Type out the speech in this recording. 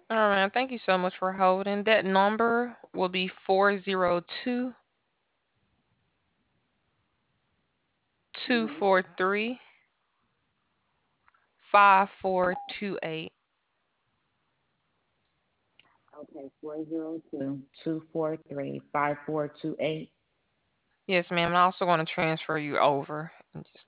All right, thank you so much for holding. That number will be 402-243-5428. Okay, 402-243-5428. Yes, ma'am. I'm also going to transfer you over in just